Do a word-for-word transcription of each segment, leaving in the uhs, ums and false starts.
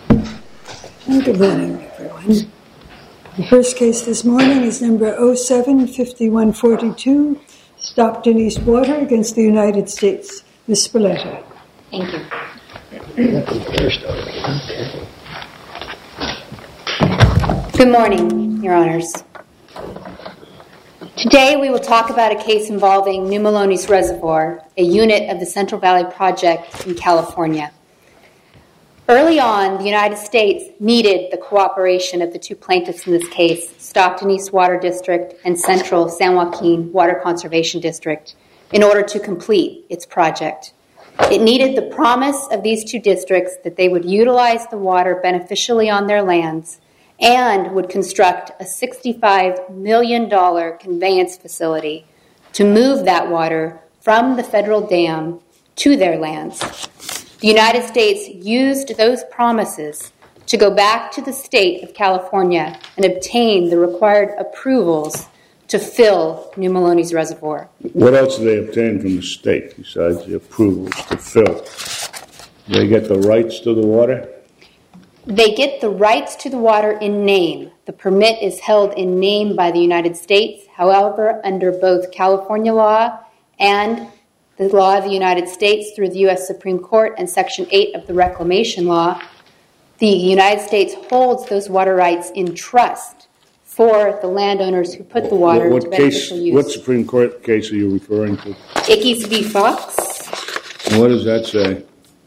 Good morning, everyone. The first case this morning is number oh seven, fifty-one forty-two, Stockton East Water against the United States. Miz Spalletta. Thank you. Good morning, Your Honors. Today we will talk about a case involving New Melones Reservoir, a unit of the Central Valley Project in California. Early on, the United States needed the cooperation of the two plaintiffs in this case, Stockton East Water District and Central San Joaquin Water Conservation District, in order to complete its project. It needed the promise of these two districts that they would utilize the water beneficially on their lands and would construct a sixty-five million dollars conveyance facility to move that water from the federal dam to their lands. The United States used those promises to go back to the state of California and obtain the required approvals to fill New Melones Reservoir. What else do they obtain from the state besides the approvals to fill? Do they get the rights to the water? They get the rights to the water in name. The permit is held in name by the United States. However, under both California law and the law of the United States through the U S Supreme Court and Section eight of the Reclamation Law, the United States holds those water rights in trust for the landowners who put the water what, what to beneficial case, use. What Supreme Court case are you referring to? Ickes v. Fox. And what does that say?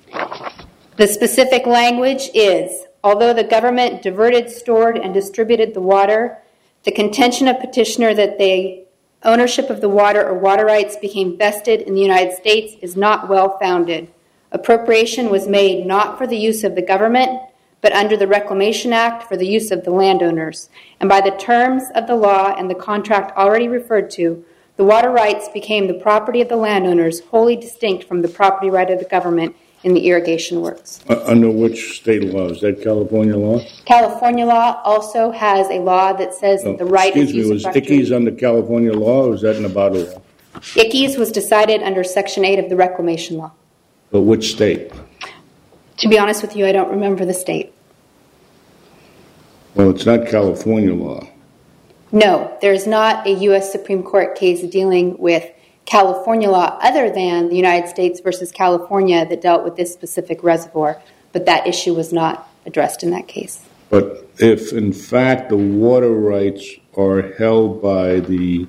The specific language is, although the government diverted, stored, and distributed the water, the contention of petitioner that the ownership of the water or water rights became vested in the United States is not well-founded. Appropriation was made not for the use of the government, but under the Reclamation Act for the use of the landowners. And by the terms of the law and the contract already referred to, the water rights became the property of the landowners, wholly distinct from the property right of the government in the irrigation works. Uh, under which state law? Is that California law? California law also has a law that says No, that the right excuse is me, was Ickes under California law or was that Nevada law? Ickes was decided under Section eight of the Reclamation Law. But which state? To be honest with you, I don't remember the state. Well, it's not California law. No, there is not a U S Supreme Court case dealing with California law other than the United States versus California that dealt with this specific reservoir, but that issue was not addressed in that case. But if, in fact, the water rights are held by the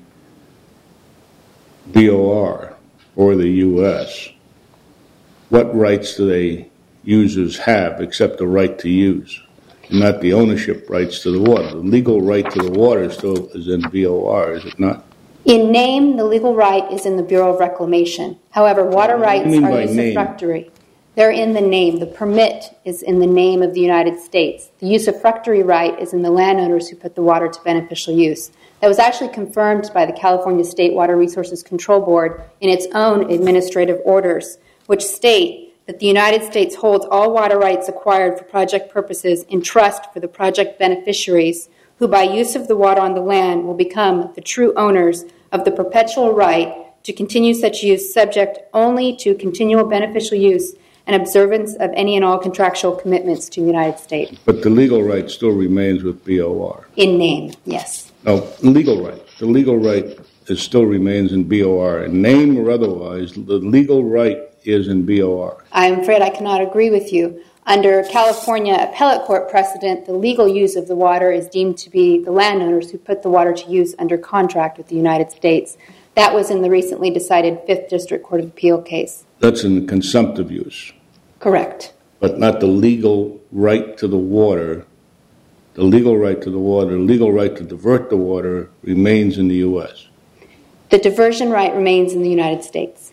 B O R or the U S, what rights do they users have except the right to use, and not the ownership rights to the water? The legal right to the water still is in B O R, is it not? In name, the legal right is in the Bureau of Reclamation. However, water rights are usufructuary. They're in the name. The permit is in the name of the United States. The usufructuary right is in the landowners who put the water to beneficial use. That was actually confirmed by the California State Water Resources Control Board in its own administrative orders, which state that the United States holds all water rights acquired for project purposes in trust for the project beneficiaries, who by use of the water on the land will become the true owners of the perpetual right to continue such use, subject only to continual beneficial use and observance of any and all contractual commitments to the United States. But the legal right still remains with B O R. In name, yes. No, legal right. The legal right is still remains in B O R. In name or otherwise, the legal right is in B O R. I'm afraid I cannot agree with you. Under California appellate court precedent, the legal use of the water is deemed to be the landowners who put the water to use under contract with the United States. That was in the recently decided Fifth District Court of Appeal case. That's in consumptive use. Correct. But not the legal right to the water. The legal right to the water, the legal right to divert the water remains in the U S. The diversion right remains in the United States.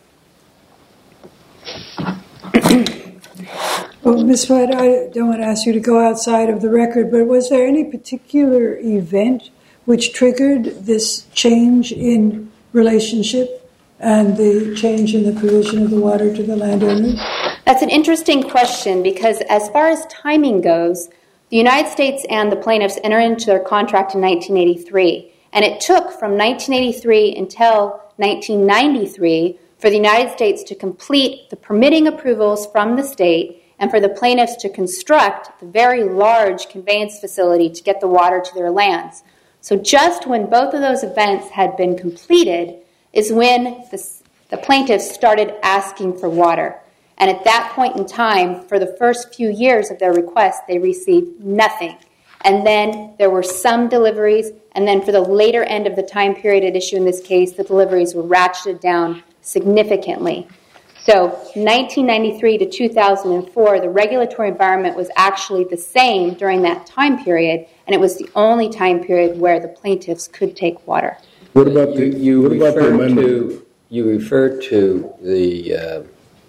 Well, Miz White, I don't want to ask you to go outside of the record, but was there any particular event which triggered this change in relationship and the change in the provision of the water to the landowners? That's an interesting question because as far as timing goes, the United States and the plaintiffs entered into their contract in nineteen eighty-three, and it took from nineteen eighty-three until nineteen ninety-three for the United States to complete the permitting approvals from the state and for the plaintiffs to construct the very large conveyance facility to get the water to their lands. So just when both of those events had been completed is when the, the plaintiffs started asking for water. And at that point in time, for the first few years of their request, they received nothing. And then there were some deliveries, and then for the later end of the time period at issue in this case, the deliveries were ratcheted down significantly. So nineteen ninety-three to two thousand four, the regulatory environment was actually the same during that time period, and it was the only time period where the plaintiffs could take water. What about the, you, you what about the amendment? To, you referred to the, uh,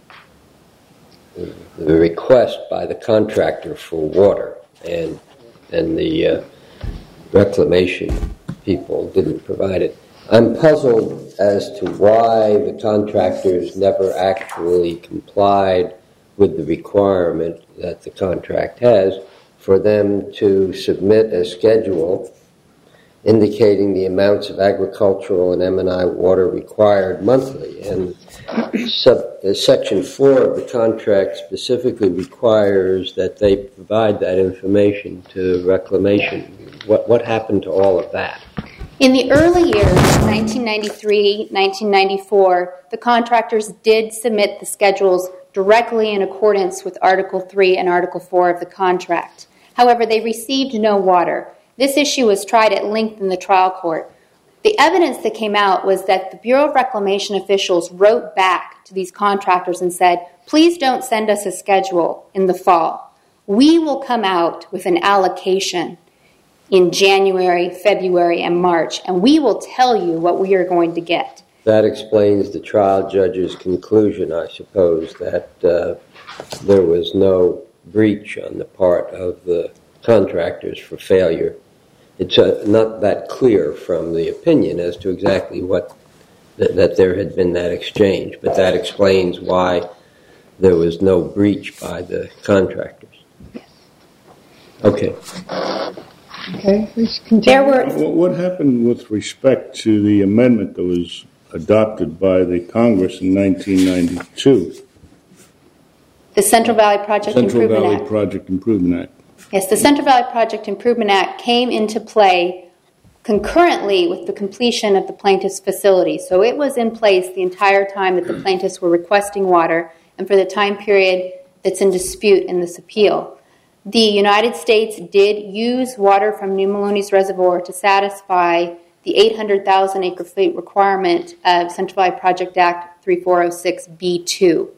the request by the contractor for water, and and the uh, reclamation people didn't provide it. I'm puzzled as to why the contractors never actually complied with the requirement that the contract has for them to submit a schedule indicating the amounts of agricultural and M and I water required monthly. And sub, uh, Section four of the contract specifically requires that they provide that information to reclamation. What, what happened to all of that? In the early years, nineteen ninety-three, nineteen ninety-four, the contractors did submit the schedules directly in accordance with Article three and Article four of the contract. However, they received no water. This issue was tried at length in the trial court. The evidence that came out was that the Bureau of Reclamation officials wrote back to these contractors and said, please don't send us a schedule in the fall. We will come out with an allocation in January, February, and March, and we will tell you what we are going to get. That explains the trial judge's conclusion, I suppose, that uh, there was no breach on the part of the contractors for failure. It's uh, not that clear from the opinion as to exactly what, th- that there had been that exchange, but that explains why there was no breach by the contractors. Okay. Okay, please continue. There were What happened with respect to the amendment that was adopted by the Congress in nineteen ninety-two? the Central Valley Project Central Improvement Valley Act. Project Improvement Act. Yes, the Central Valley Project Improvement Act came into play concurrently with the completion of the plaintiff's facility. So it was in place the entire time that the plaintiffs were requesting water and for the time period that's in dispute in this appeal. The United States did use water from New Melones Reservoir to satisfy the eight hundred thousand acre feet requirement of Central Valley Project Act thirty-four oh six B two.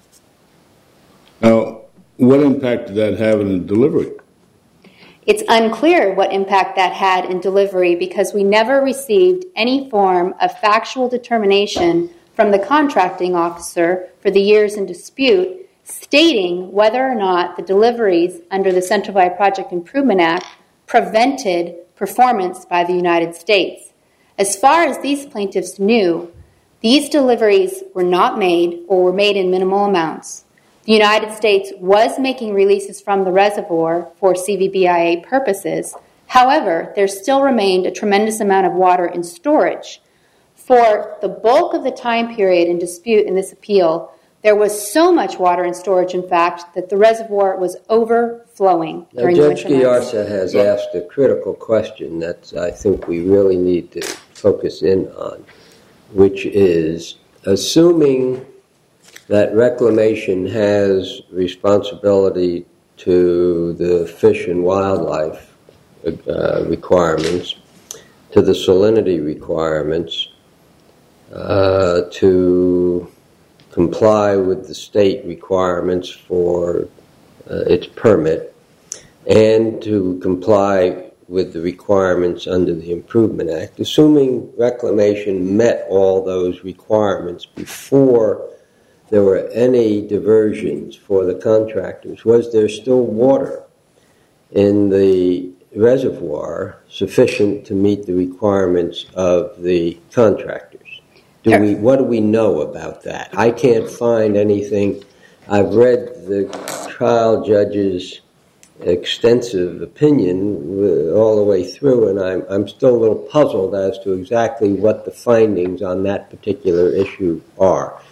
Now, what impact did that have in the delivery? It's unclear what impact that had in delivery because we never received any form of factual determination from the contracting officer for the years in dispute stating whether or not the deliveries under the Central Valley Project Improvement Act prevented performance by the United States. As far as these plaintiffs knew, these deliveries were not made or were made in minimal amounts. The United States was making releases from the reservoir for C V B I A purposes. However, there still remained a tremendous amount of water in storage. For the bulk of the time period in dispute in this appeal, there was so much water in storage, in fact, that the reservoir was overflowing Now, during the Judge winter months. Giarsa has asked a critical question that I think we really need to focus in on, which is assuming that reclamation has responsibility to the fish and wildlife uh, requirements, to the salinity requirements, uh, to comply with the state requirements for uh, its permit, and to comply with the requirements under the Improvement Act. Assuming reclamation met all those requirements before there were any diversions for the contractors, was there still water in the reservoir sufficient to meet the requirements of the contractors? Do we, what do we know about that? I can't find anything. I've read the trial judge's extensive opinion all the way through, and I'm, I'm still a little puzzled as to exactly what the findings on that particular issue are.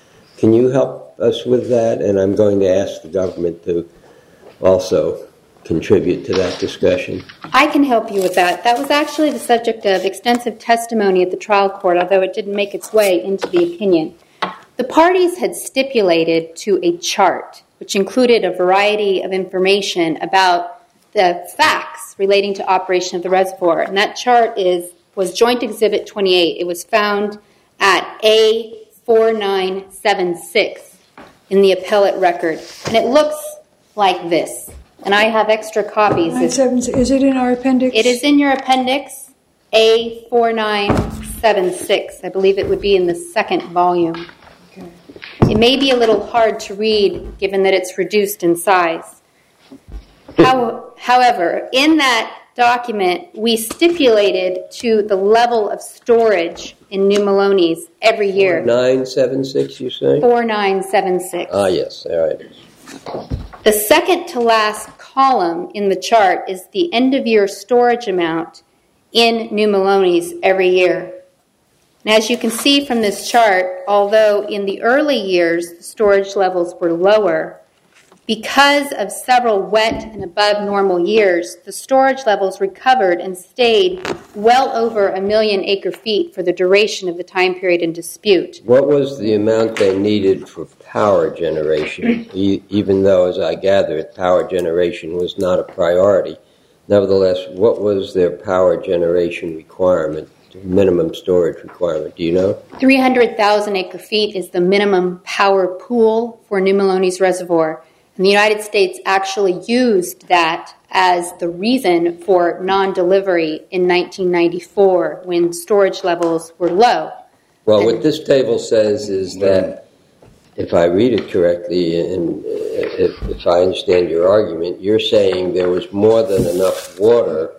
Can you help us with that? And I'm going to ask the government to also contribute to that discussion. I can help you with that. That was actually the subject of extensive testimony at the trial court, although it didn't make its way into the opinion. The parties had stipulated to a chart, which included a variety of information about the facts relating to operation of the reservoir. And that chart is was Joint Exhibit twenty-eight. It was found at A four nine seven six in the appellate record. And it looks like this. And I have extra copies. Is it in our appendix? It is in your appendix, A four nine seven six. I believe it would be in the second volume. Okay. It may be a little hard to read, given that it's reduced in size. How, however, in that document, we stipulated to the level of storage in New Melones every year. nine seven six, you say? four nine seven six. Ah, yes, there it is. The second to last column in the chart is the end-of-year storage amount in New Melones every year. And as you can see from this chart, although in the early years the storage levels were lower, because of several wet and above normal years, the storage levels recovered and stayed well over a million acre feet for the duration of the time period in dispute. What was the amount they needed for power generation, e- even though, as I gather, power generation was not a priority? Nevertheless, what was their power generation requirement, minimum storage requirement? Do you know? three hundred thousand acre feet is the minimum power pool for New Melones Reservoir. And the United States actually used that as the reason for non-delivery in nineteen ninety-four when storage levels were low. Well, and what this table says is that, if I read it correctly, and if, if I understand your argument, you're saying there was more than enough water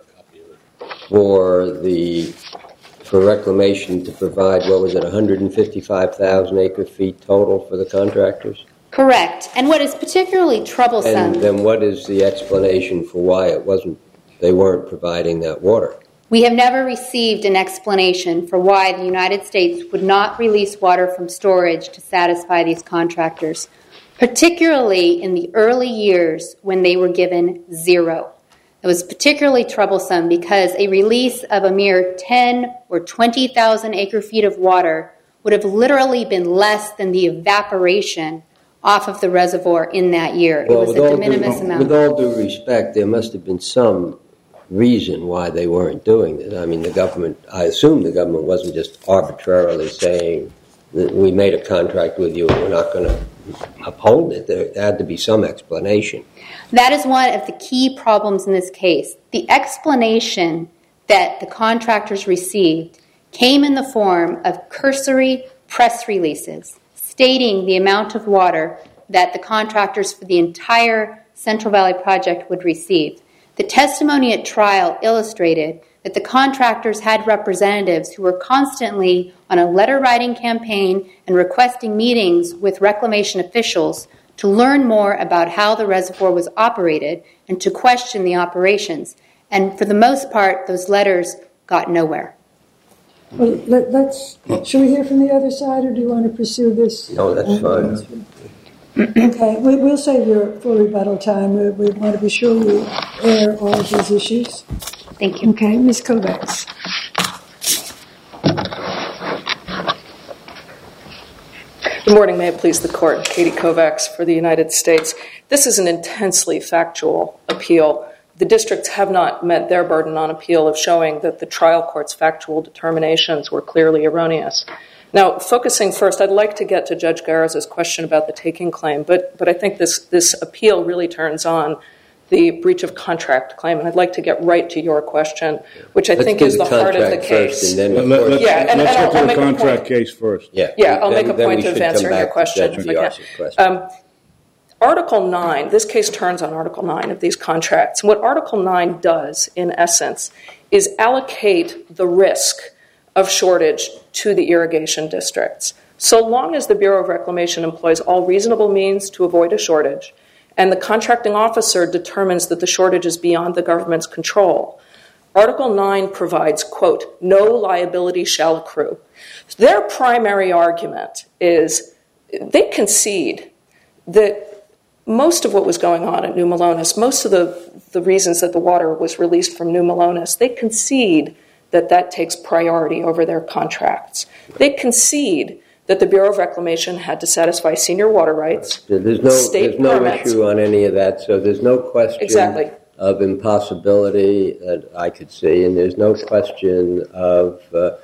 for the for reclamation to provide, what was it, one hundred fifty-five thousand acre feet total for the contractors? Correct. And what is particularly troublesome... And then what is the explanation for why it wasn't, they weren't providing that water? We have never received an explanation for why the United States would not release water from storage to satisfy these contractors, particularly in the early years when they were given zero. It was particularly troublesome because a release of a mere ten or twenty thousand acre feet of water would have literally been less than the evaporation off of the reservoir in that year. Well, it was a de minimis due, amount. With all due respect, there must have been some reason why they weren't doing this. I mean, the government, I assume the government wasn't just arbitrarily saying that we made a contract with you and we're not going to uphold it. There had to be some explanation. That is one of the key problems in this case. The explanation that the contractors received came in the form of cursory press releases stating the amount of water that the contractors for the entire Central Valley Project would receive. The testimony at trial illustrated that the contractors had representatives who were constantly on a letter-writing campaign and requesting meetings with reclamation officials to learn more about how the reservoir was operated and to question the operations. And for the most part, those letters got nowhere. Well, let, let's. Should we hear from the other side, or do you want to pursue this? No, that's fine. Okay, we, we'll save your full rebuttal time. We, we want to be sure we air all of these issues. Thank you. Okay, Miz Kovacs. Good morning. May it please the Court. Katie Kovacs for the United States. This is an intensely factual appeal. The districts have not met their burden on appeal of showing that the trial court's factual determinations were clearly erroneous. Now, focusing first, I'd like to get to Judge Garza's question about the taking claim, but but I think this, this appeal really turns on the breach of contract claim, and I'd like to get right to your question, which I Let's think do is the, the heart of the case. First, and then Let, let's Yeah, and- let's and get I'll to the make a contract point. case first. Yeah, Yeah, I'll then, make a then point we of should come answering your back to question, Judge if I can. Biasi's question. Um, Article nine, this case turns on Article nine of these contracts. And what Article nine does, in essence, is allocate the risk of shortage to the irrigation districts. So long as the Bureau of Reclamation employs all reasonable means to avoid a shortage, and the contracting officer determines that the shortage is beyond the government's control, Article nine provides, quote, no liability shall accrue. Their primary argument is they concede that most of what was going on at New Melones, most of the, the reasons that the water was released from New Melones, they concede that that takes priority over their contracts. They concede that the Bureau of Reclamation had to satisfy senior water rights, there's no, state there's no permits. issue on any of that, so there's no question Exactly. of impossibility that I could see, and there's no question of uh,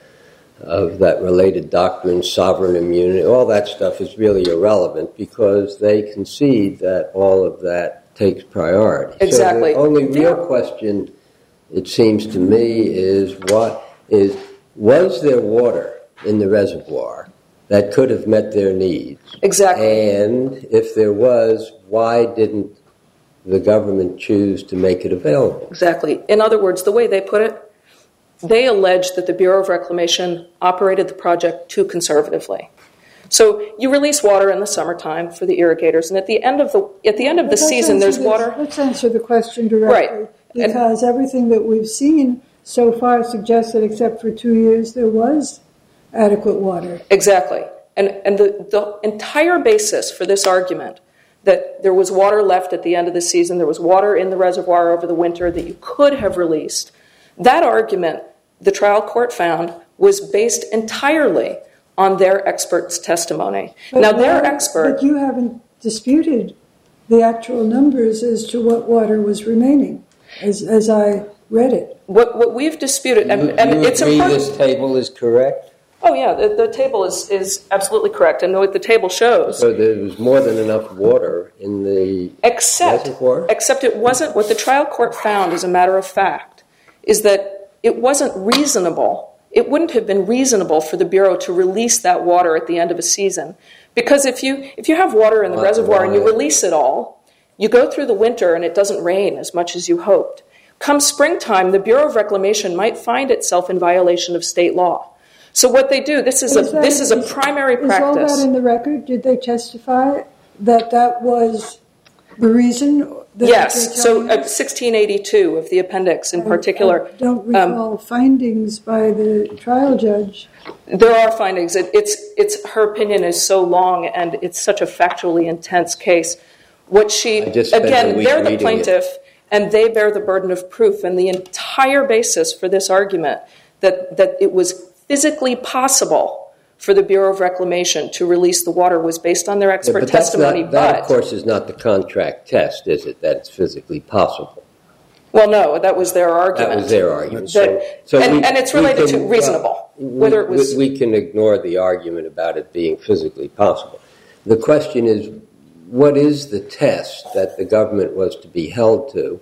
of that related doctrine, sovereign immunity. All that stuff is really irrelevant because they concede that all of that takes priority. Exactly. So the only real Yeah. question, it seems to me, is what is was there water in the reservoir that could have met their needs? Exactly. And if there was, why didn't the government choose to make it available? Exactly. In other words, the way they put it, they allege that the Bureau of Reclamation operated the project too conservatively. So you release water in the summertime for the irrigators, and at the end of the at the end of the Let's season, answer there's this- water. Let's answer the question directly. Right. And- Because everything that we've seen so far suggests that except for two years, there was adequate water. Exactly. And and the, the entire basis for this argument that there was water left at the end of the season, there was water in the reservoir over the winter that you could have released, that argument, the trial court found, was based entirely on their expert's testimony. But now, their why- expert... But you haven't disputed the actual numbers as to what water was remaining, as as I read it. What, what we've disputed, and, You, and you it's agree important... this table is correct? Oh, yeah, the, the table is, is absolutely correct, and what the table shows... So there was more than enough water in the Except, reservoir? except it wasn't, what the trial court found, as a matter of fact, is that it wasn't reasonable. It wouldn't have been reasonable for the Bureau to release that water at the end of a season. Because if you if you have water in the Why- reservoir and you why? release it all, you go through the winter and it doesn't rain as much as you hoped. Come springtime, the Bureau of Reclamation might find itself in violation of state law. So what they do, this is, a that- this is a primary Is all practice. that in the record? Did they testify that that was the reason? That Yes, they're so telling uh, us? sixteen eighty-two of the appendix in I- particular. I don't um, recall findings by the trial judge. There are findings. It, it's, it's, her opinion is so long and it's such a factually intense case. What she, I just spent a again, week they're the reading plaintiff and they bear the burden of proof. And the entire basis for this argument that, that it was physically possible for the Bureau of Reclamation to release the water was based on their Yeah, expert but that's testimony. not, that, but, of course, is not the contract test, is it, that it's physically possible? well, no, that was their argument. That was their argument. That- so, so and, we- and it's we related can- to reasonable, well, whether it we- was... We can ignore the argument about it being physically possible. The question is, what is the test that the government was to be held to?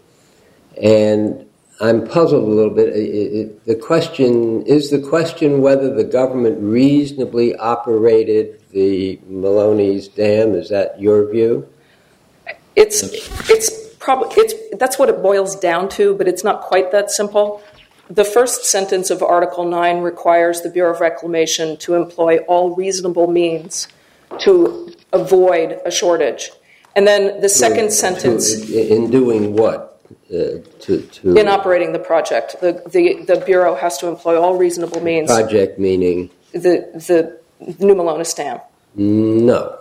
And I'm puzzled a little bit. It, it, the question, is the question whether the government reasonably operated the Maloney's Dam? Is that your view? It's it's probably it's that's what it boils down to, but it's not quite that simple. The first sentence of Article nine requires the Bureau of Reclamation to employ all reasonable means to avoid a shortage. And then the second To- sentence, to- in doing what? Uh, to, to in operating the project, the, the, the Bureau has to employ all reasonable means. project meaning The the New Melones Dam. no.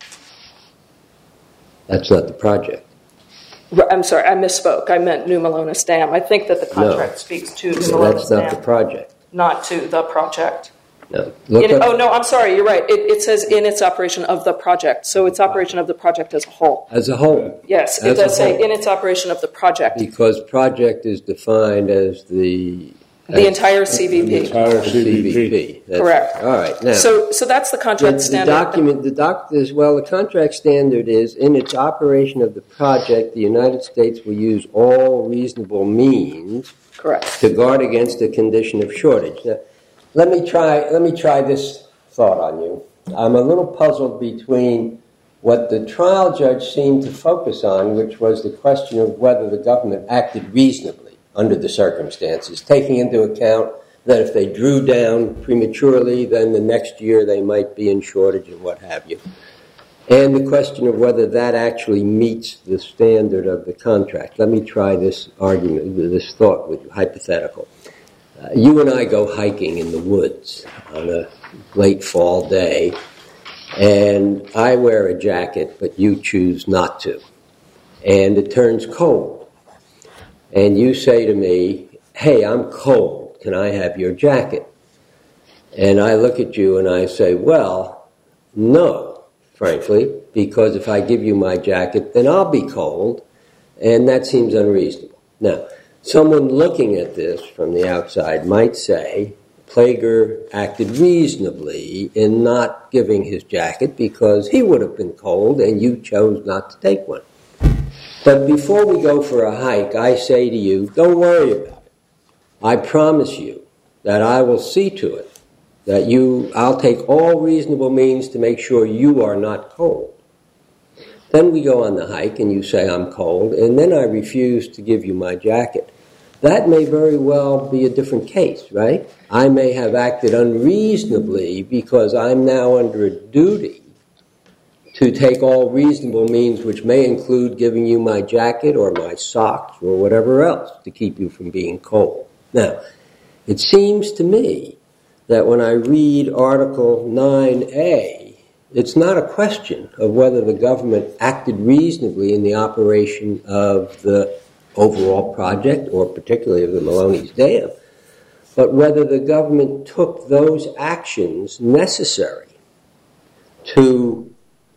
That's not the project. I'm sorry, I misspoke. I meant New Melones Dam. I think that the contract No. speaks to New So Melones that's not the Dam, project. not to the project. No. Look In, up, oh, no, I'm sorry, you're right. It, it says in its operation of the project, so it's operation of the project as a whole. as a whole. Yes, it As a does say whole. in its operation of the project, Because project is defined as the the entire C V The P. entire C C V V P. P. That's- Correct. All right. Now, So, so that's the the, contract the standard. document, the doc, is, well, the contract standard is in its operation of the project, the United States will use all reasonable means Correct. to guard against a condition of shortage. Now, let me try. Let me try this thought on you. I'm a little puzzled between what the trial judge seemed to focus on, which was the question of whether the government acted reasonably under the circumstances, taking into account that if they drew down prematurely, then the next year they might be in shortage and what have you. And the question of whether that actually meets the standard of the contract. Let me try this argument, this thought with you, hypothetical. Uh, you and I go hiking in the woods on a late fall day, and I wear a jacket, but you choose not to, and it turns cold, and you say to me, hey, I'm cold, can I have your jacket? And I look at you and I say, well, no, frankly, because if I give you my jacket, then I'll be cold, and that seems unreasonable. Now, someone looking at this from the outside might say, Plager acted reasonably in not giving his jacket because he would have been cold and you chose not to take one. But before we go for a hike, I say to you, don't worry about it. I promise you that I will see to it that you, I'll take all reasonable means to make sure you are not cold. Then we go on the hike and you say I'm cold, and then I refuse to give you my jacket. That may very well be a different case, right? I may have acted unreasonably because I'm now under a duty to take all reasonable means, which may include giving you my jacket or my socks or whatever else to keep you from being cold. Now, it seems to me that when I read Article nine A, it's not a question of whether the government acted reasonably in the operation of the overall project, or particularly of the Maloney's Dam, but whether the government took those actions necessary to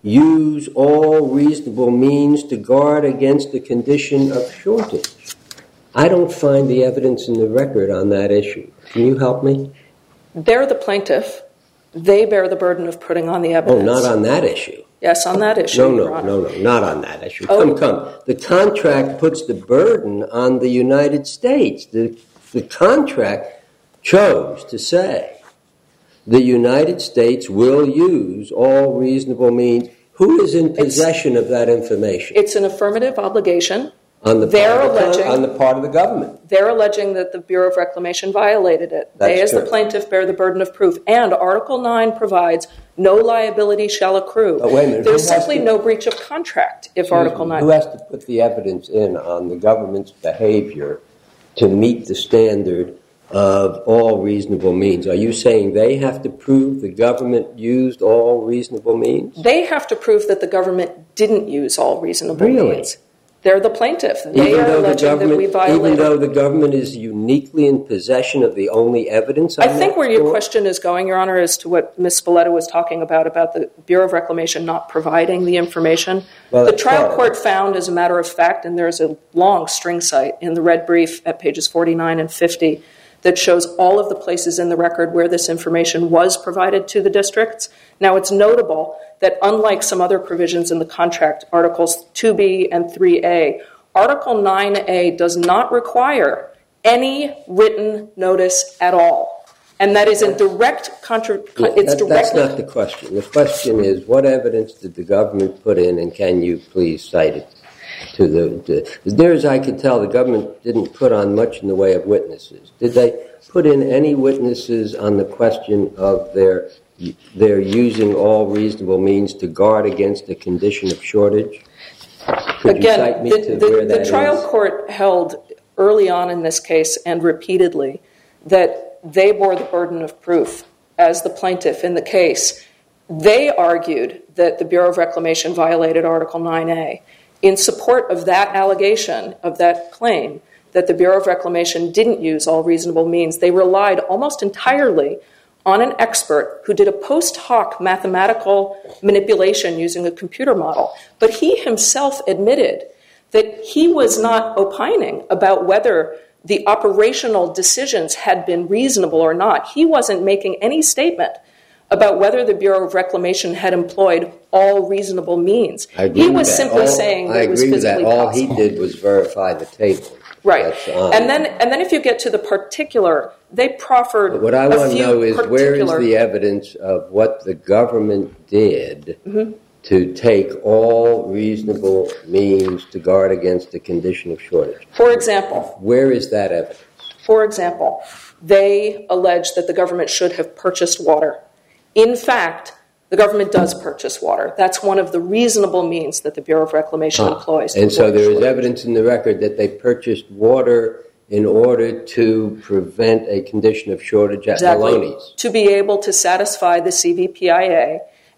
use all reasonable means to guard against the condition of shortage. I don't find the evidence in the record on that issue. Can you help me? They're the plaintiff. They bear the burden of putting on the evidence. Oh, not on that issue. Yes, on that issue. No, no, no, no, not on that issue. Oh. Come, come. The contract puts the burden on the United States. The, the contract chose to say the United States will use all reasonable means. Who is in possession it's, of that information? It's an affirmative obligation. On the, they're part alleging, the, on the part of the government. They're alleging that the Bureau of Reclamation violated it. That's they, as true. the plaintiff, bear the burden of proof. And Article nine provides no liability shall accrue. But wait a minute. There's simply to, no breach of contract if Article nine... Who has to put the evidence in on the government's behavior to meet the standard of all reasonable means? Are you saying they have to prove the government used all reasonable means? They have to prove that the government didn't use all reasonable really? means. They're the plaintiff. They even are alleging that we violated. Even though the government is uniquely in possession of the only evidence on I think that where your score? question is going, Your Honor, is to what Miz Spalletta was talking about, about the Bureau of Reclamation not providing the information. Well, the trial part. court found, as a matter of fact, and there's a long string cite in the red brief at pages forty-nine and fifty, that shows all of the places in the record where this information was provided to the districts. Now, it's notable that unlike some other provisions in the contract, Articles two B and three A, Article nine A does not require any written notice at all. And that is in direct contra- yeah, it's that, directly... That's not the question. The question is, what evidence did the government put in, and can you please cite it to the... To, as near as I can tell, the government didn't put on much in the way of witnesses. Did they put in any witnesses on the question of their... they're using all reasonable means to guard against a condition of shortage? Could Again, you cite me the, to the, where that the trial is? court held early on in this case and repeatedly that they bore the burden of proof as the plaintiff in the case. They argued that the Bureau of Reclamation violated Article nine A. In support of that allegation, of that claim, that the Bureau of Reclamation didn't use all reasonable means, they relied almost entirely on an expert who did a post hoc mathematical manipulation using a computer model. But he himself admitted that he was not opining about whether the operational decisions had been reasonable or not. He wasn't making any statement about whether the Bureau of Reclamation had employed all reasonable means. He was simply all, saying that I it was agree with physically that. All possible. he did was verify the table. Right. And then and then if you get to the particular, they proffered But what I a want to few know is where is particular- the evidence of what the government did Mm-hmm. to take all reasonable means to guard against the condition of shortage? For example, Where is that evidence? For example, they allege that the government should have purchased water. In fact, the government does purchase water. That's one of the reasonable means that the Bureau of Reclamation Ah, employs. And so there is Shortage. evidence in the record that they purchased water in order to prevent a condition of shortage at Exactly. Maloney's. To be able to satisfy the C V P I A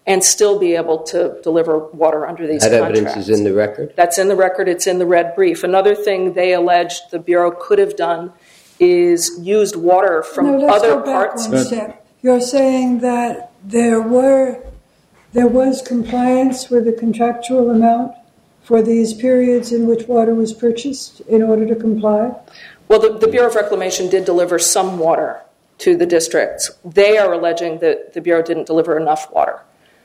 and still be able to deliver water under these that contracts. That evidence is in the record? That's in the record. It's in the red brief. Another thing they alleged the Bureau could have done is used water from no, let's other go back parts. One step. You're saying that there were there was compliance with the contractual amount for these periods in which water was purchased in order to comply? Well, the, the Bureau of Reclamation did deliver some water to the districts. They are alleging that the Bureau didn't deliver enough water.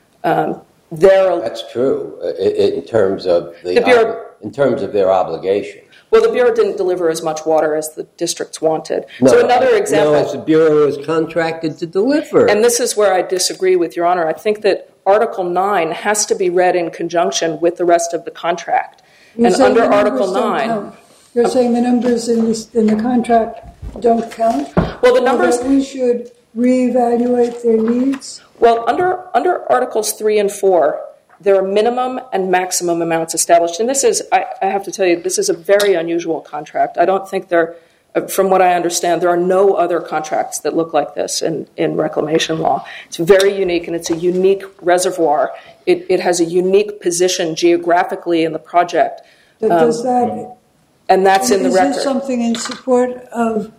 Um, That's true in, in terms of the, the Bureau, ob- in terms of their obligation. Well, the Bureau didn't deliver as much water as the districts wanted. No, so another example. No, as the Bureau is contracted to deliver. And this is where I disagree with Your Honor. I think that Article nine has to be read in conjunction with the rest of the contract. You're and under Article nine... Count. You're um, saying the numbers in, this, in the contract don't count? Well, the numbers... Or that we should reevaluate their needs? Well, under under Articles three and four, there are minimum and maximum amounts established. And this is, I, I have to tell you, this is a very unusual contract. I don't think there, from what I understand, there are no other contracts that look like this in, in reclamation law. It's very unique, and it's a unique reservoir. It, it has a unique position geographically in the project. But um, does that... And that's in the record. Is this something in support of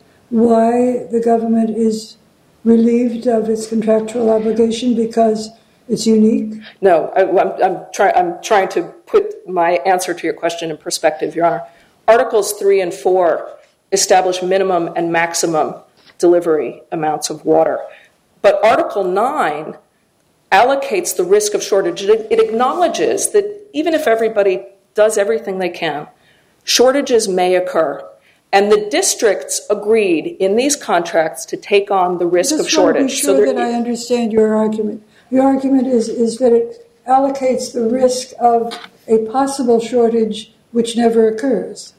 why the government is relieved of its contractual obligation because it's unique? No, I, I'm, I'm, try, I'm trying to put my answer to your question in perspective, Your Honor. Articles three and four establish minimum and maximum delivery amounts of water. But Article nine allocates the risk of shortage. It, it acknowledges that even if everybody does everything they can, shortages may occur. And the districts agreed in these contracts to take on the risk of shortage. I just want to be sure that I understand your argument. Your argument is, is that it allocates the risk of a possible shortage which never occurs.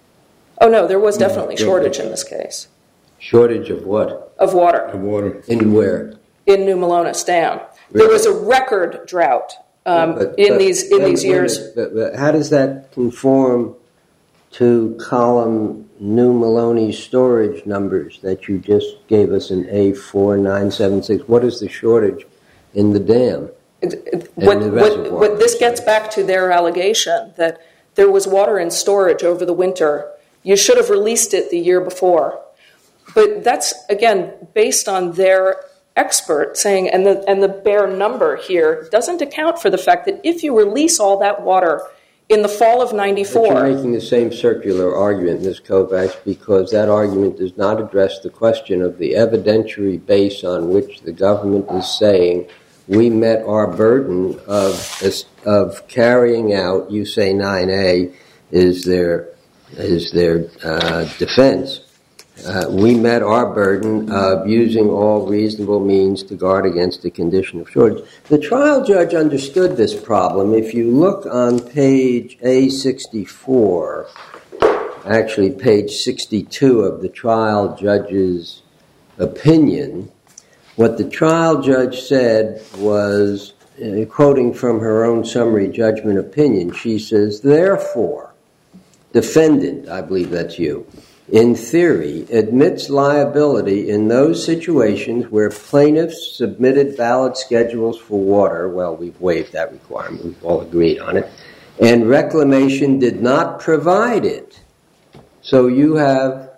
Oh, no, there was definitely shortage in this case. Shortage of what? Of water. Of water. In where? In New Melones Dam. Really? There was a record drought um, yeah, but, in but, these in but, these years. But, but how does that conform to column New Maloney storage numbers that you just gave us in A four nine seven six? What is the shortage in the dam? It, it, what, the what, what this gets back to their allegation that there was water in storage over the winter. You should have released it the year before. But that's, again, based on their expert saying, and the, and the bare number here doesn't account for the fact that if you release all that water in the fall of ninety-four... But you're making the same circular argument, Miz Kovacs, because that argument does not address the question of the evidentiary base on which the government is saying we met our burden of of carrying out, you say nine A is their, is their uh, defense. Uh, we met our burden of using all reasonable means to guard against the condition of shortage. The trial judge understood this problem. If you look on page A sixty-four, actually page sixty-two of the trial judge's opinion, what the trial judge said was, uh, quoting from her own summary judgment opinion, she says, therefore, defendant, I believe that's you, in theory, admits liability in those situations where plaintiffs submitted valid schedules for water, well, we've waived that requirement, we've all agreed on it, and reclamation did not provide it. So you have,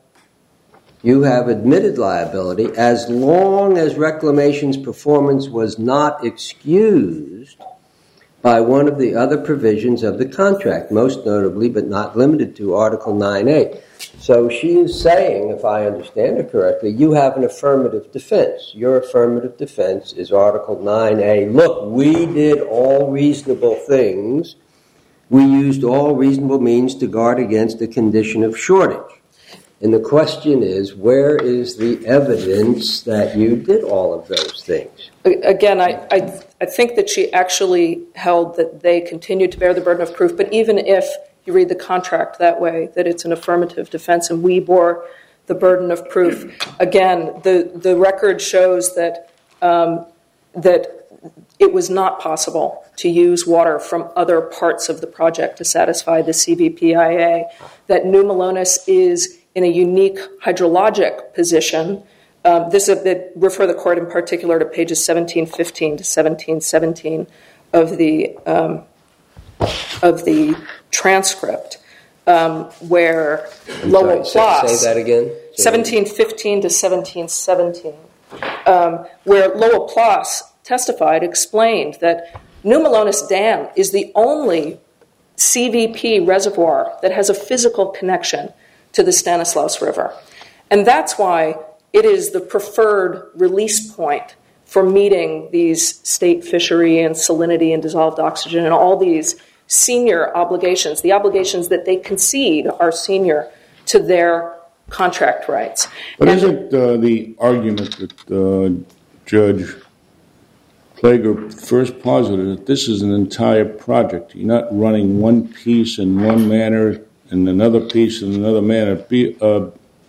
you have admitted liability as long as reclamation's performance was not excused by one of the other provisions of the contract, most notably but not limited to Article nine A. So she is saying, if I understand it correctly, you have an affirmative defense. Your affirmative defense is Article nine A. Look, we did all reasonable things. We used all reasonable means to guard against the condition of shortage. And the question is, where is the evidence that you did all of those things? Again, I, I, I think that she actually held that they continued to bear the burden of proof, but even if you read the contract that way, that it's an affirmative defense and we bore the burden of proof. Again, the, the record shows that um, that it was not possible to use water from other parts of the project to satisfy the C V P I A, that New Melones is in a unique hydrologic position Um, this uh, that refer the court in particular to pages seventeen fifteen to seventeen seventeen of the um, of the transcript, um, where Lowell Ploss. Say, say that again. seventeen fifteen to seventeen seventeen, um, where Lowell Ploss testified, explained that New Melones Dam is the only C V P reservoir that has a physical connection to the Stanislaus River. And that's why it is the preferred release point for meeting these state fishery and salinity and dissolved oxygen and all these senior obligations, the obligations that they concede are senior to their contract rights. But and isn't uh, the argument that uh, Judge Plager first posited that this is an entire project? You're not running one piece in one manner and another piece in another manner. B, uh,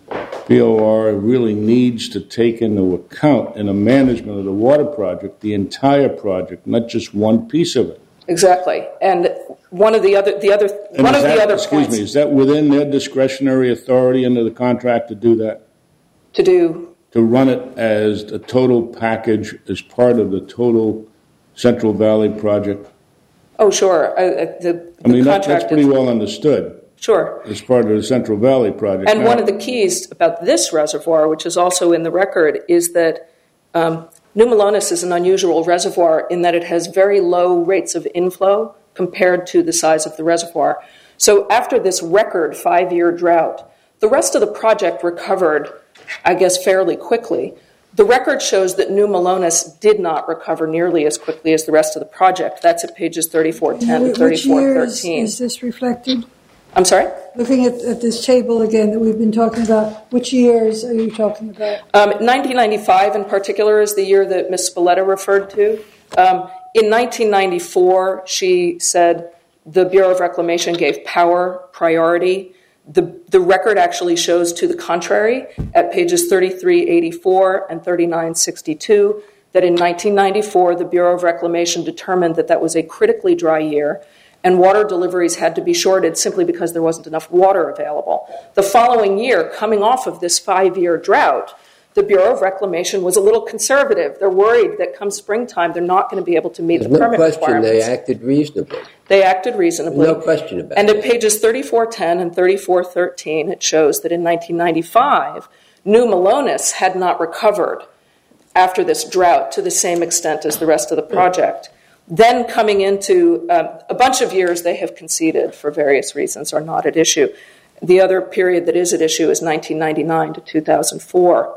B O R really needs to take into account in the management of the water project the entire project, not just one piece of it. Exactly, and one of the other, the other, and one of that, the other excuse points. me, is that within their discretionary authority under the contract to do that? To do to run it as a total package as part of the total Central Valley project? Oh, sure. Uh, the, I mean, the that, that's pretty is, well understood. Sure. As part of the Central Valley project. And now, one of the keys about this reservoir, which is also in the record, is that um, New Melones is an unusual reservoir in that it has very low rates of inflow compared to the size of the reservoir. So after this record five-year drought, the rest of the project recovered, I guess, fairly quickly. The record shows that New Melones did not recover nearly as quickly as the rest of the project. That's at pages thirty-four ten and thirty-four thirteen. Which year is, is this reflected? I'm sorry? Looking at, at this table again that we've been talking about, which years are you talking about? Um, nineteen ninety-five in particular is the year that Miz Spalletta referred to. Um, in nineteen ninety-four, she said the Bureau of Reclamation gave power priority. The, the record actually shows to the contrary at pages thirty-three eighty-four and thirty-nine sixty-two that in nineteen ninety-four, the Bureau of Reclamation determined that that was a critically dry year and water deliveries had to be shorted simply because there wasn't enough water available. The following year, coming off of this five-year drought, the Bureau of Reclamation was a little conservative. They're worried that come springtime, they're not going to be able to meet There's the no permit question requirements. they acted reasonably. They acted reasonably. No question about and it. And at pages thirty-four ten and thirty-four thirteen, it shows that in nineteen ninety-five, New Melones had not recovered after this drought to the same extent as the rest of the project. Then coming into um, a bunch of years they have conceded for various reasons are not at issue. The other period that is at issue is nineteen ninety-nine to two thousand four.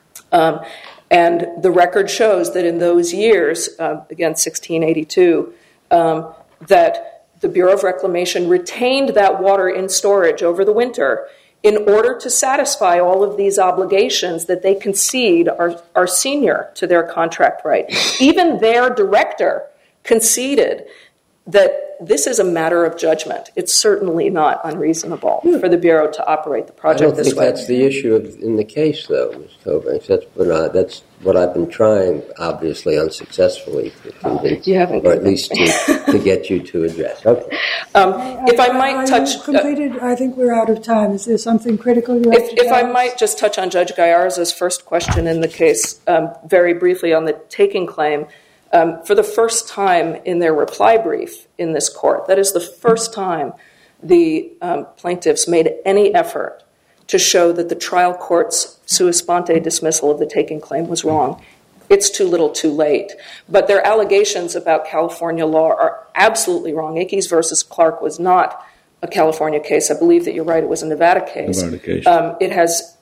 Um, and the record shows that in those years, uh, again, sixteen eighty-two, um, that the Bureau of Reclamation retained that water in storage over the winter in order to satisfy all of these obligations that they concede are, are senior to their contract right. Even their director conceded that this is a matter of judgment. It's certainly not unreasonable for the Bureau to operate the project this way. I don't think that's the issue of, in the case, though, Miz Kovacs. That's what, I, that's what I've been trying, obviously unsuccessfully, to convince, You haven't or at least to, to get you to address. Okay. Um, if I might Are touch... you completed? Uh, I think we're out of time. Is there something critical you have If, to if I tell us? might just touch on Judge Gallarza's first question in the case um, very briefly on the taking claim. Um, for the first time in their reply brief in this court, that is the first time the um, plaintiffs made any effort to show that the trial court's sua sponte dismissal of the taking claim was wrong. It's too little too late. But their allegations about California law are absolutely wrong. Ickes versus Clark was not a California case. I believe that you're right, it was a Nevada case. Nevada case. Um, it has,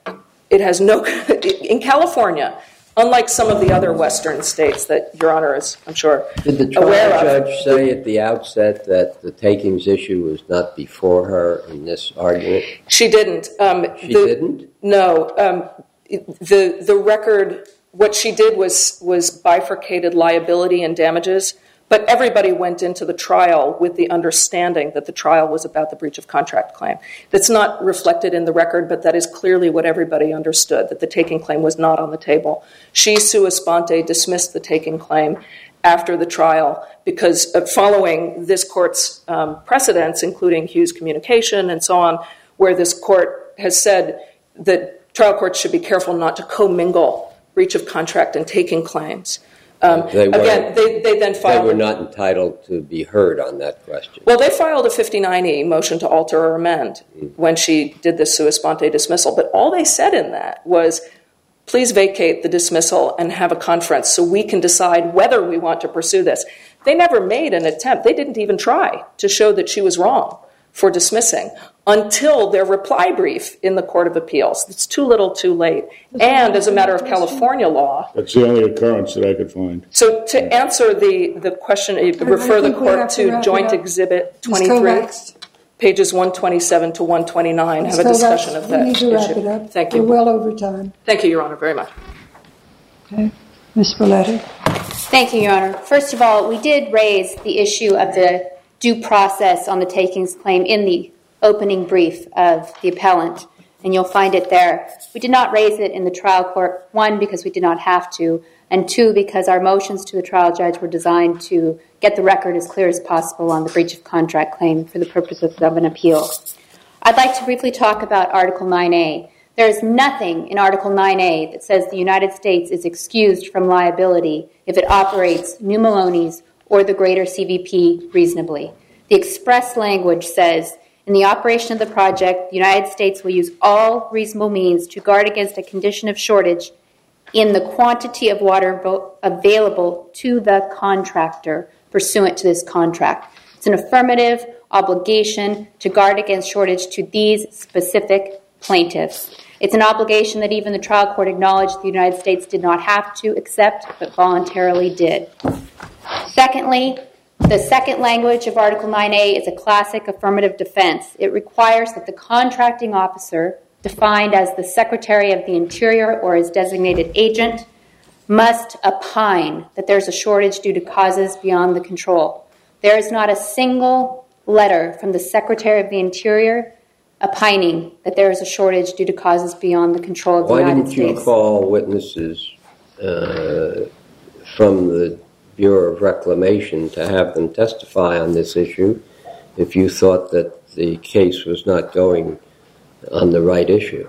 it has no, in California, unlike some of the other Western states that Your Honor is, I'm sure, Did the trial aware of. judge say at the outset that the takings issue was not before her in this argument? She didn't. Um, She the, didn't? No. Um, the the record, what she did was was bifurcated liability and damages, but everybody went into the trial with the understanding that the trial was about the breach of contract claim. That's not reflected in the record, but that is clearly what everybody understood, that the taking claim was not on the table. She, sua sponte, dismissed the taking claim after the trial because uh, following this court's um, precedents, including Hughes Communication and so on, where this court has said that trial courts should be careful not to commingle breach of contract and taking claims. Um, they again, they, they then filed... They were not entitled to be heard on that question. Well, they filed a fifty-nine E motion to alter or amend mm. when she did this sua sponte dismissal. But all they said in that was, please vacate the dismissal and have a conference so we can decide whether we want to pursue this. They never made an attempt. They didn't even try to show that she was wrong for dismissing until their reply brief in the Court of Appeals. It's too little too late. And as a matter of California law... That's the only occurrence that I could find. So to answer the, the question, you could refer the court to Joint Exhibit twenty-three, pages one twenty-seven to one twenty-nine, have a discussion of that we need to wrap issue. It up. Thank you. We're well over time. Thank you, Your Honor, very much. Okay. Miz Belletti. Thank you, Your Honor. First of all, we did raise the issue of the due process on the takings claim in the opening brief of the appellant, and you'll find it there. We did not raise it in the trial court, one, because we did not have to, and two, because our motions to the trial judge were designed to get the record as clear as possible on the breach of contract claim for the purposes of an appeal. I'd like to briefly talk about Article nine A. There is nothing in Article nine A that says the United States is excused from liability if it operates New Maloney's or the greater C V P reasonably. The express language says, in the operation of the project, the United States will use all reasonable means to guard against a condition of shortage in the quantity of water available to the contractor pursuant to this contract. It's an affirmative obligation to guard against shortage to these specific plaintiffs. It's an obligation that even the trial court acknowledged the United States did not have to accept, but voluntarily did. Secondly, the second language of Article nine A is a classic affirmative defense. It requires that the contracting officer, defined as the Secretary of the Interior or his designated agent, must opine that there's a shortage due to causes beyond the control. There is not a single letter from the Secretary of the Interior opining that there is a shortage due to causes beyond the control of the Why United States. Why didn't you call witnesses uh, from the Bureau of Reclamation to have them testify on this issue if you thought that the case was not going on the right issue?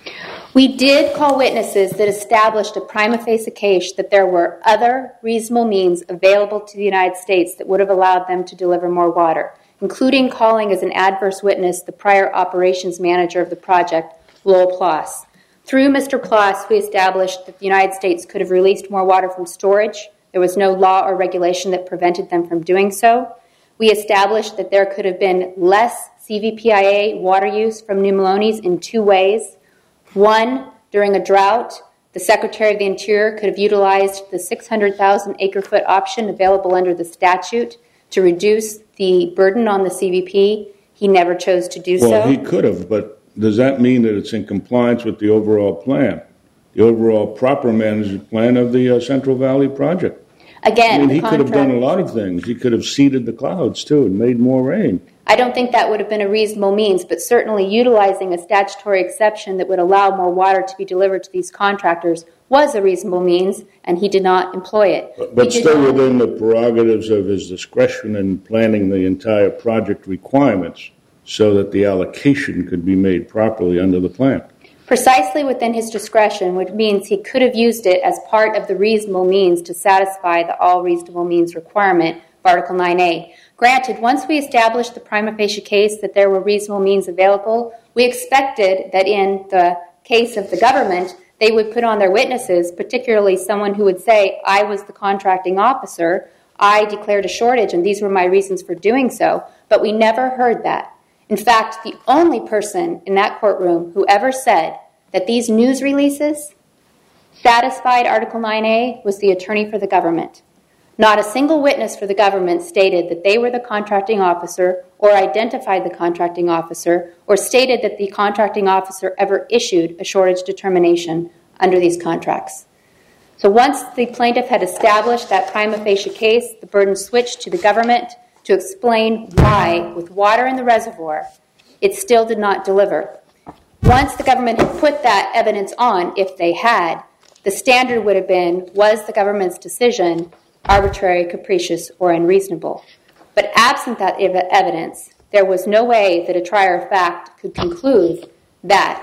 We did call witnesses that established a prima facie case that there were other reasonable means available to the United States that would have allowed them to deliver more water, including calling as an adverse witness the prior operations manager of the project, Lowell Ploss. Through Mister Ploss, we established that the United States could have released more water from storage. There was no law or regulation that prevented them from doing so. We established that there could have been less C V P I A water use from New Maloney's in two ways. One, during a drought, the Secretary of the Interior could have utilized the six hundred thousand acre foot option available under the statute to reduce the burden on the C V P. He never chose to do well, so. Well, he could have, but does that mean that it's in compliance with the overall plan, the overall proper management plan of the uh, Central Valley project? Again, I mean, he contract- could have done a lot of things. He could have seeded the clouds, too, and made more rain. I don't think that would have been a reasonable means, but certainly utilizing a statutory exception that would allow more water to be delivered to these contractors was a reasonable means, and he did not employ it. But, but still not- within the prerogatives of his discretion in planning the entire project requirements so that the allocation could be made properly under the plan. Precisely within his discretion, which means he could have used it as part of the reasonable means to satisfy the all reasonable means requirement of Article nine A. Granted, once we established the prima facie case that there were reasonable means available, we expected that in the case of the government, they would put on their witnesses, particularly someone who would say, I was the contracting officer, I declared a shortage, and these were my reasons for doing so. But we never heard that. In fact, the only person in that courtroom who ever said that these news releases satisfied Article nine A was the attorney for the government. Not a single witness for the government stated that they were the contracting officer or identified the contracting officer or stated that the contracting officer ever issued a shortage determination under these contracts. So once the plaintiff had established that prima facie case, the burden switched to the government to explain why, with water in the reservoir, it still did not deliver. Once the government had put that evidence on, if they had, the standard would have been, was the government's decision arbitrary, capricious, or unreasonable? But absent that ev- evidence, there was no way that a trier of fact could conclude that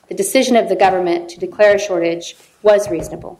the decision of the government to declare a shortage was reasonable.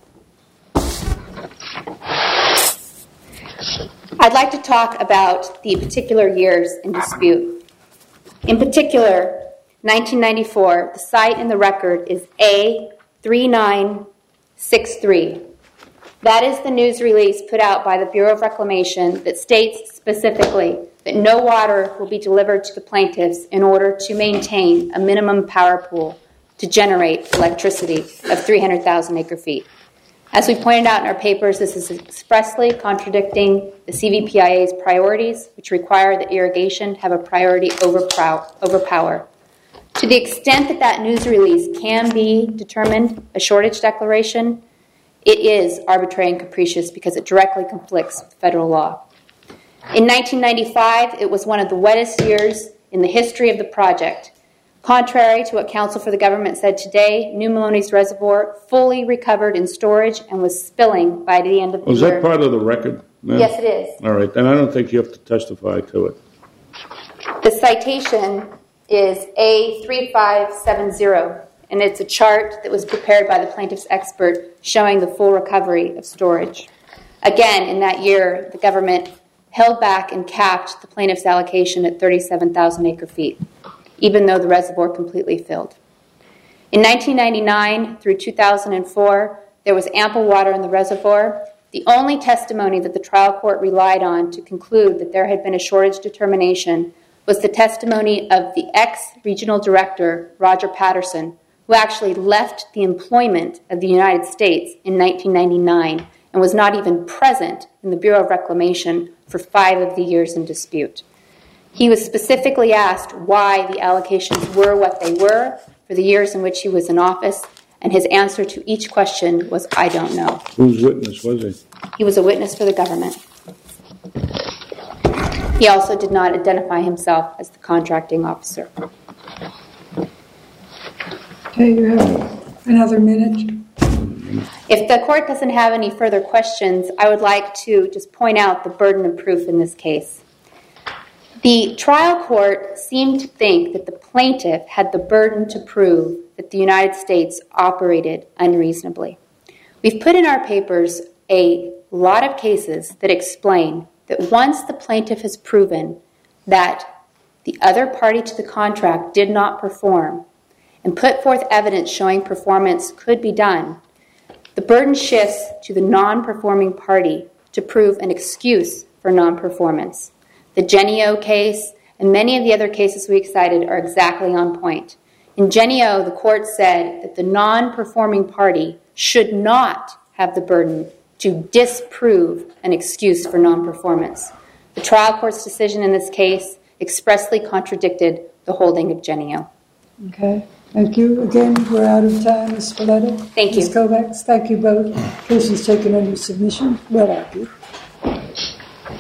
I'd like to talk about the particular years in dispute. In particular, nineteen ninety-four, the site in the record is A three nine six three. That is the news release put out by the Bureau of Reclamation that states specifically that no water will be delivered to the plaintiffs in order to maintain a minimum power pool to generate electricity of three hundred thousand acre feet. As we pointed out in our papers, this is expressly contradicting the C V P I A's priorities, which require that irrigation have a priority over power. To the extent that that news release can be determined a shortage declaration, it is arbitrary and capricious because it directly conflicts with federal law. In nineteen ninety-five, it was one of the wettest years in the history of the project. Contrary to what counsel for the government said today, New Melones Reservoir fully recovered in storage and was spilling by the end of the Was year. that part of the record? ma'am? Yes, it is. All right, then I don't think you have to testify to it. The citation is A three five seven zero, and it's a chart that was prepared by the plaintiff's expert showing the full recovery of storage. Again, in that year, the government held back and capped the plaintiff's allocation at thirty-seven thousand acre feet, even though the reservoir completely filled. In nineteen ninety-nine through two thousand four, there was ample water in the reservoir. The only testimony that the trial court relied on to conclude that there had been a shortage determination was the testimony of the ex-regional director, Roger Patterson, who actually left the employment of the United States in nineteen ninety-nine and was not even present in the Bureau of Reclamation for five of the years in dispute. He was specifically asked why the allocations were what they were for the years in which he was in office, and his answer to each question was, I don't know. Whose witness was he? He was a witness for the government. He also did not identify himself as the contracting officer. Okay, you have another minute. If the court doesn't have any further questions, I would like to just point out the burden of proof in this case. The trial court seemed to think that the plaintiff had the burden to prove that the United States operated unreasonably. We've put in our papers a lot of cases that explain that once the plaintiff has proven that the other party to the contract did not perform and put forth evidence showing performance could be done, the burden shifts to the non-performing party to prove an excuse for non-performance. The Genio case and many of the other cases we cited are exactly on point. In Genio, the court said that the non-performing party should not have the burden to disprove an excuse for non-performance. The trial court's decision in this case expressly contradicted the holding of Genio. Okay, thank you. Again, we're out of time, Miz Spalletta. Thank you. Miz Kovacs, thank you both. Case is taken under submission. Well argued.